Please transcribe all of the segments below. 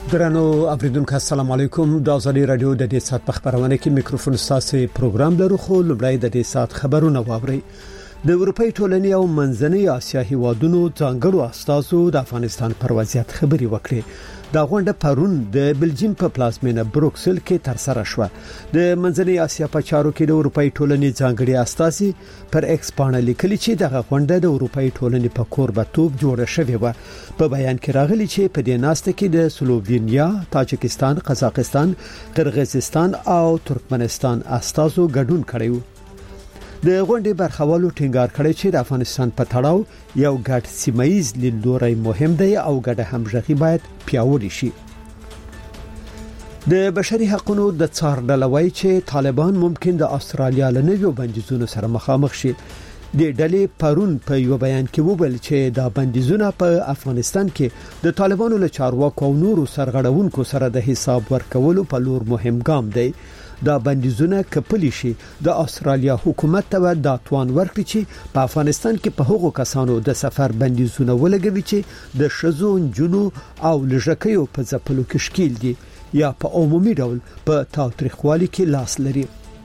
درنو اوریدونکو السلام علیکم د ازادي رادیو د دې سات په خبرونه کې میکروفون ستاسو پروګرام لرو خو لومړی د دې سات خبرونه واوري. د اروپای ټولنې او منځنۍ اسیا هیوادونو ځانګړو استازو د افغانستان پر وضعیت خبري وکړي. دا غونډه پرون د بلجیم په پلازمینه بروکسل کې تر سره شوه. د منځنۍ اسیا په چارو کې د اروپای ټولنې ځانګړي استازي پر ایکس باندې لیکلي چې دغه غونډه د اروپای ټولنې په کوربتوب جوړه شوې و. په بیان کې راغلي چې په دې ناسته کې د سلووینیا، تاجکستان، قزاقستان، قرغیزستان او ترکمنستان استازو ګډون کړی و. د غونډې برخوالو ټینګار کړی چې د افغانستان په تړاو یو ګډ سیمایز لیدلوري مهم دی او ګډه همغږي باید پیاوړې شي. د بشري حقوقو د څار ډلوي چې طالبان ممکن د استرالیا له نویو بندیزونو سره مخامخ شي. د ډلې پرون په یو بیان کې وویل چې دا بندیزونه په افغانستان کې د طالبانو له چارواکو او نورو سرغړونکو سره د حساب ورکولو په لور مهم ګام دی. دا بندیزونه کپلی شي د استرالیا حکومت ته د توان ورکړي چې په افغانستان کې په هغو کسانو د سفر بندیزونه ولګوي چې د شذو جنو او لژکیو په ځپلو کې شکیل دي یا په عمومي ډول په تاریخوالي کې لاس لري.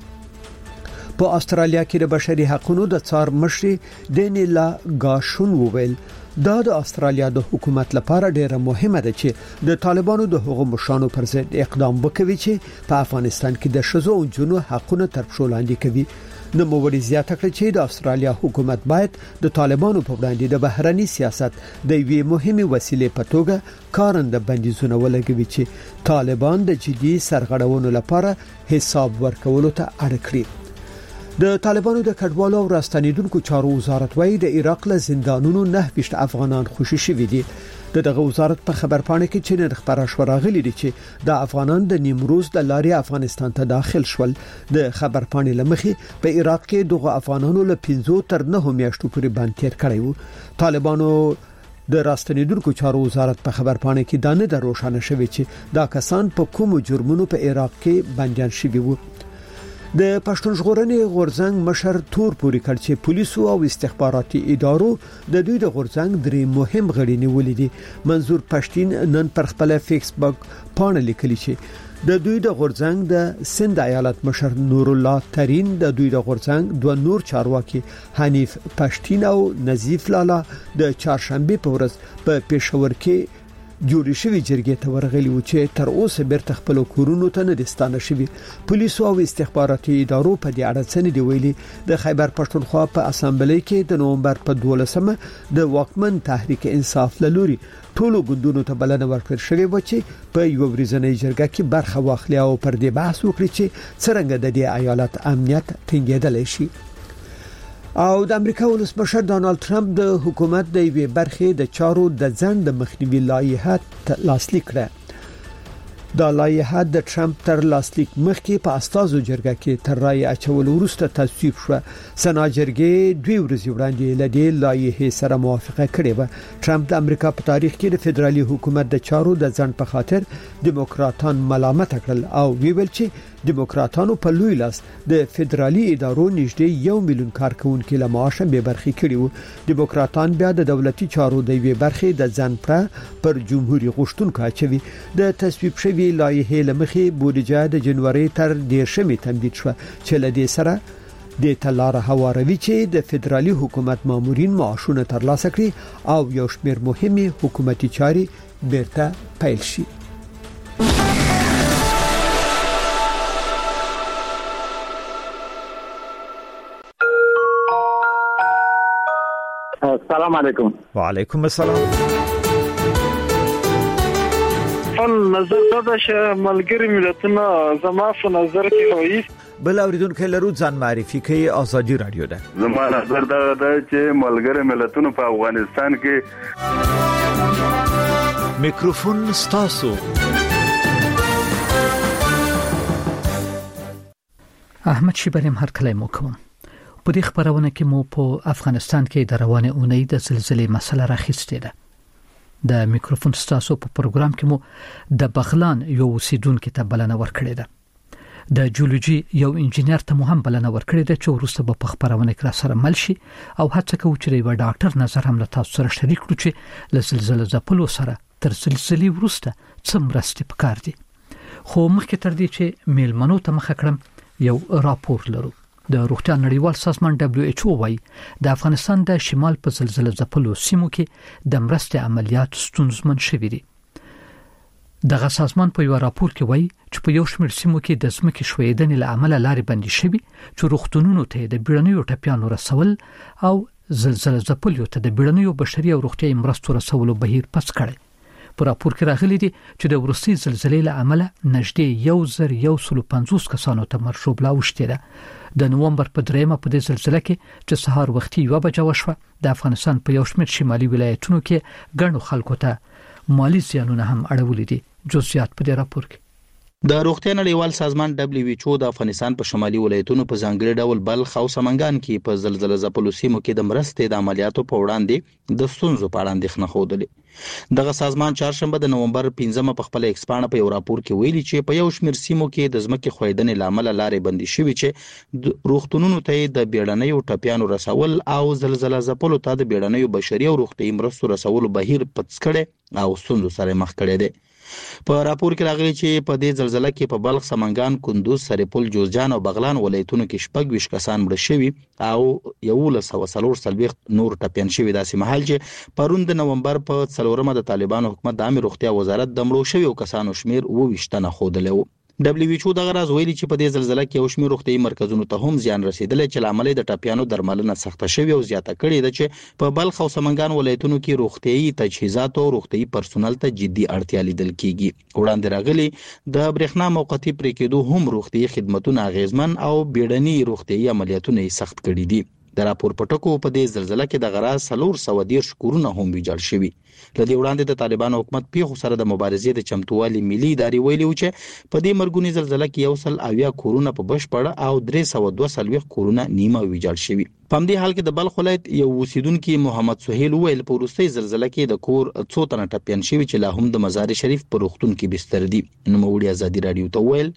په استرالیا کې د بشري حقوقو د څار مشر ډینیلا غاشون وویل دا د استرالیا د حکومت لپاره ډیره مهمه ده چې د طالبانو د حقوقو مشانو پر ضد اقدام وکړي چې په افغانستان کې د شذو او جنو حقونه تر پښو لاندې کوي. نو موږ زیاته کړی چې د استرالیا حکومت باید د طالبانو په وړاندې د بهرني سیاست د یوې مهمه وسیلې په توګه کارنده بندیزونه ولګوي چې طالبان د جدي سرغړونو لپاره حساب ورکولو ته اړ کړي. د طالبانو د کډوالو او راستنیدونکو چارو وزارت وايي د عراق له زندانونو 9 افغانان خوشي شوي دي. دغه وزارت په خبرپاڼه کې چې نن خبره شو راغلي دي چې د افغانان د نیمروز د لارې افغانستان ته داخل شول. د خبرپاڼې لمخې په عراق کې دغه افغانانو له 5 تر 9 میاشتو پورې باندې تیر کړی وو. طالبانو د راستنیدونکو چارو وزارت په خبرپاڼه کې دانه د روښانه شوی چې دا کسان په کومو جرمونو په عراق کې بنديان شوي وو. د پښتون ژغورنې غورځنګ مشر تور پوری کړ چې پولیسو او استخباراتي ادارو د دوی د غورځنګ درې مهم غړي نیولې دي. منظور پښتين نن پر خپل فیسبوک باندې لیکلی چې د دوی د غورځنګ د سند ایالت مشر نور الله ترين د دوی د غورځنګ دوه نور چارواکي حنیف پښتين او نظیف لالا د چهارشنبه په ورځ په پېښور کې جوړې شوې جرګې ته ورغلي و چې تر اوسه بیرته خپل کورونو ته نه دستانه شوي. پولیسو او استخباراتي ادارو په دې اړه څه نه دی ویلي. د خیبر پښتونخوا په اسامبلې کې د نومبر په 12مه د واکمن تحریک انصاف لوري ټولو ګوندونو ته بلنه ورکړل شوې و چې په یو ورځنۍ جرګه کې برخه واخلي او پر دې بحث وکړي چې څنګه د دې ایالت امنیت ټینګېدلی شي. او د امریکا ولسمشر ډانلډ ټرمپ د حکومت د یوې برخې د چارو د ځنډ مخنیوي لایحه لاسلیک کړه. دا لایحه د ټرمپ تر لاسلیک مخکې په استازو جرګه کې تر رای اچول وروسته تصویب شوه. سنا جرګې 2 ورځې وړاندې له دې لایحې سره موافقه کړې و. ټرمپ د امریکا په تاریخ کې د فدرالي حکومت د چارو د ځنډ په خاطر دیموکراتان ملامت کړل او ویل چې دیموکراتانو په لوی لاس د فدرالي ادارو نږدې 1 میلیون کارکونکو له معاشه به برخې کړي وو. دیموکراتان بیا د دولتي چارو د یوې برخې د ځنډ پر جمهوریت غوښتونکو اچوي. د تصویب شوی لایحه لمخې بودیجه د جنوري تر 10مې تمدید شو چې له دې سره د تلاره هواروي چې د فدرالي حکومت مامورین معاشونه ترلاسه کړي او یو شمېر مهمه حکومتي چاري بیرته پیل شي. السلام علیکم. وعلیکم السلام. نظر دا چې ملګری ملتونه زما په نظر کې وایي بل اوریدونکو لرو ځان معرفي کوي. ازادي رادیو ده. زما نظر دا چې ملګری ملتونه په افغانستان کې میکروفون ستاسو. احمد شیبریم هر کله مو کوم. په دې خبرونه کې مو په افغانستان کې د روانه اونۍ د زلزلې مسله راخیستې ده. د میکروفون ستاسو په پروګرام کې مو د بغلان یو اوسیدونکو ته بلنه ورکړې ده. د جیولوژي یو انجینر ته هم بلنه ورکړې ده چې ورسته په خبرونه کې سره مل شي او هڅه کوي چې یو ډاکټر نظر هم له تاسو سره شریک کړي چې له زلزلې ځپلو سره تر زلزلې وروسته څه مرستې پکار دي. خو مخکې تر دې چې میلمنو ته مخه کړم یو راپور لرو. د روغتیا نړیوال سازمان WHO وايي د افغانستان د شمال په زلزلې ځپلو سیمو کې د مرستې عملیات ستونزمن شوي دي. دغه سازمان په یو راپور کې وایي چې په یو شمېر سیمو کې د ځمکې ښویېدنې له امله لارې بندي شوي چې روغتونونو ته د بیړنیو ټپیانو رسول او زلزلې ځپلو ته د بیړنیو بشري او روغتیايي مرستو رسولو بهیر پس کړي. په راپور کې راغلي دي چې د وروستي زلزلې له امله نږدې 1150 کسانو ته مرګ ژوبلا وشتي ده. د نومبر په 3 په دې زلزلې کې چې سهار وختي 1 بجه وشوه د افغانستان په یو شمېر شمالي ولایتونو کې ګڼو خلکو ته مالی زیانونه هم اړولې دي. جزئیات په دې راپور کې. د روغتیا نړیوال سازمان WHO د افغانستان په شمالي ولایتونو په ځانګړي ډول بلخ او سمنګان کې په زلزلې ځپلو سیمو کې د مرستې د عملیاتو په وړاندې د ستونزو په اړه اندېښنه خوده. دغه سازمان چهارشنبه د نومبر 15 په خپل ایکسپانه په یو راپور کې ویلي چې په یو شمېر سیمو کې د ځمکې ښویېدنې لامل لارې بندي شوي چې روغتونونو ته د بیړنیو ټپیانو رسول او زلزلې ځپلو ته د بیړنیو بشري او روغتیايي مرستو رسولو بهیر پڅ کړي او ستونزو سره مخ کړي دي. په راپور کې راغلي چې په دې زلزلې کې په بلخ، سمنګان، کندوز، سرپل، جوزجان او بغلان ولایتونو کې 26 کسان مړه شوي او 1140 نور ټپیان شوي. داسې مهال چې پرون د نومبر په 4 د طالبانو حکومت د عامه روغتیا وزارت د مړو شویو کسانو شمیر 22 تنه ښودلی و. WHO دغه راز ویلي چې په دې زلزلې کې یو شمېر روغتیايي مرکزونو ته هم زیان رسیدلی چې لامل د ټپیانو درملنه سخته شوې او زیاته کړې ده چې په بلخ او سمنګان ولایتونو کې روغتیايي تجهیزات او روغتیايي پرسونل ته جدي اړتیا لیدل کیږي. وړاندې راغلي د برېښنا موقتی پرې کېدو هم روغتیايي خدماتونه اغیزمن او بیړني روغتیايي عملیاتونه سخت کړي دي. د راپور پټکو په دې زلزلې کې د غراز 410 کورونه هم ویجاړ شوي. لدې وړاندې د طالبانو حکومت پیښو سره د مبارزې د چمتووالي ملي ادارې ویلي و چې په دې مرګونی زلزلې کې 180 کورونه په بشپړه او 342 کورونه نیمه ویجاړ شوي. په همدې حال کې د بلخ ولایت یو اوسیدونکي محمد سهیل ویل په وروستۍ زلزلې کې د کور څو تنه ټپیان شوي چې لا هم د مزار شریف په روغتون کې بستر دي. نوموړي ازادي رادیو ته ویل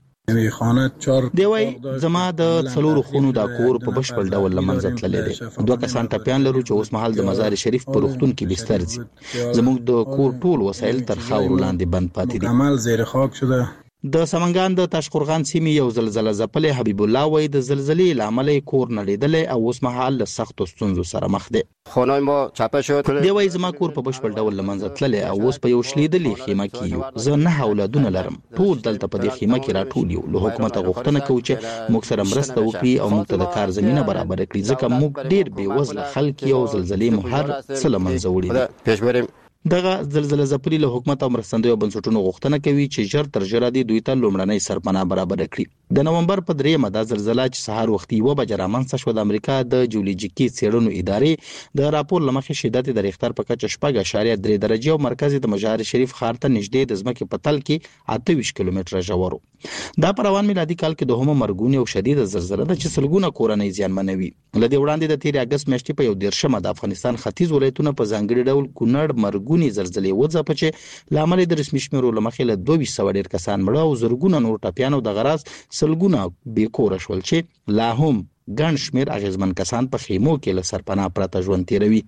دی وای زما د څلورو خونو د کور په بشپړ ډول لمنځه تللی دی. 2 کسان ټپیان لرو چې اوس مهال د مزار شریف په روغتون کې بستر دي. زموږ د کور ټول وسایل تر خاورو لاندې بند پاتې دي. عمل زیر خاک شده. د سمنګان د تاشقرغان سیمې یو زلزلې ځپلې حبیب الله وای د زلزلې لامل کور نړیدل او اوس مهال له سخت ستونزو سره مخ دی. خونای ما چاپه شد. دی وای زما کور په بشپړ ډول لمنځه تللی او اوس په یو شلیدلې خیمه کې یو. زه 9 اولادونه لرم. ټول دلته په دې خیمه کې راټول یو. له حکومت غوښتنه کوي چې موږ سره مرسته وکړي او موږ ته د کار زمينه برابر کړي ځکه موږ ډیر بې وزله خلک یو زلزلې مو هر څه لمنځه وړي. پیش بریم. دغه زلزلې ځپلي له حکومت او مرستندویو بنسټونو غوښتنه کوي چې ژر تر ژره دي دوی ته لومړنۍ سرپناه برابر کړي. د نومبر په 3 د زلزلې چې سهار وختي 1 بجې رامنځته شو د امریکا د جیولوژیکي څېړنو ادارې د راپور لمخې شدت د ریختر په کچه 4.3 درجه او مرکز د مزار شریف ښار ته نږدې د ځمکې په تل کې 28 کیلومتره ژور. دا په روان میلادي کال کې دوهمه مرګونی او شدید زلزلې ده چې سلګونه کورنۍ زیانمنوي. لدې وړاندې د 13 اگست میاشتې په 13 د افغانستان ختیځ ولایتونو په ځانګړي ډول کونړ مرګونی زلزلې وځپه چې لامل د رسمي شمیرو لمخې له 200 کسان مړه او زرګونه نور ټپیان او د غراز سلګونه بې کور شول چې لا هم ګڼ شمیر اغیزمن کسان په خیمو کې له سرپناه پرته ژوند تیروي.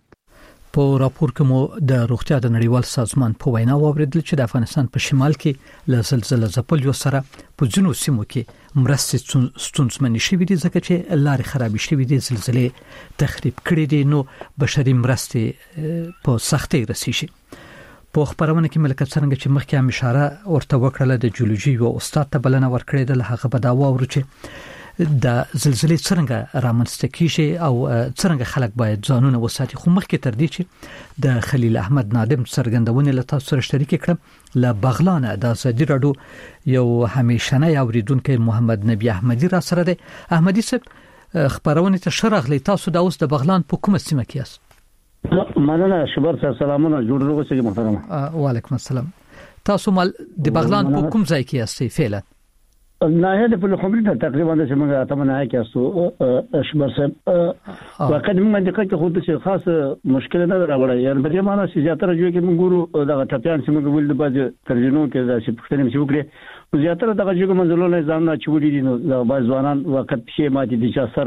په راپور کې مو د روغتیا د نړیوال سازمان په وینا واوریدل چې د افغانستان په شمال کې له زلزلې ځپلو سره په ځینو سیمو کې مرستې ستونزمنې شوې دي ځکه چې لارې خرابې شوې دي، زلزلې تخریب کړې دي، نو بشري مرستې په سختۍ رسیږي. په خبرونه کې ملکه څنګه چې مخکې هم اشاره ورته وکړه د جیولوژي او استاد ته بلنه ورکړې ده، هغه به دا واورو چې د زلزلې څنګه رامنځته کیږي او څنګه خلک باید ځانونه وساتي. خو مخکې تر دې چې د خلیل احمد نادم څرګندونه له تاسو سره شریک کړم له بغلان د ازادي راډیو یو همیشنه اوریدونکو محمد نبی احمدی را سره دی. احمدی صاحب خبرونه ته شرغلی تاسو د اوس د بغلان په کومه سیمه کې یاست؟ مننه شبر سره سلامونه جوړ روغسه محترم. وعلیکم السلام. تاسو مال د بغلان په کوم ځای کې یاست فعلا؟ نه ده په خبرې تقریبا د شمګه اتمنه کې استو شبر صاحب وقت موږ د کله خو د خاص مشکل نه راوړی، یعنی په دې معنی چې زیاتره جو کې موږ ګورو د ټپیان چې موږ ول د باز ترجمه کې د شپږتنې چې وکړي زیاتره دغه جو منځلو نه ځان نه چوری دي، نو د باز ځوانان وخت شي ماتي دي چې سر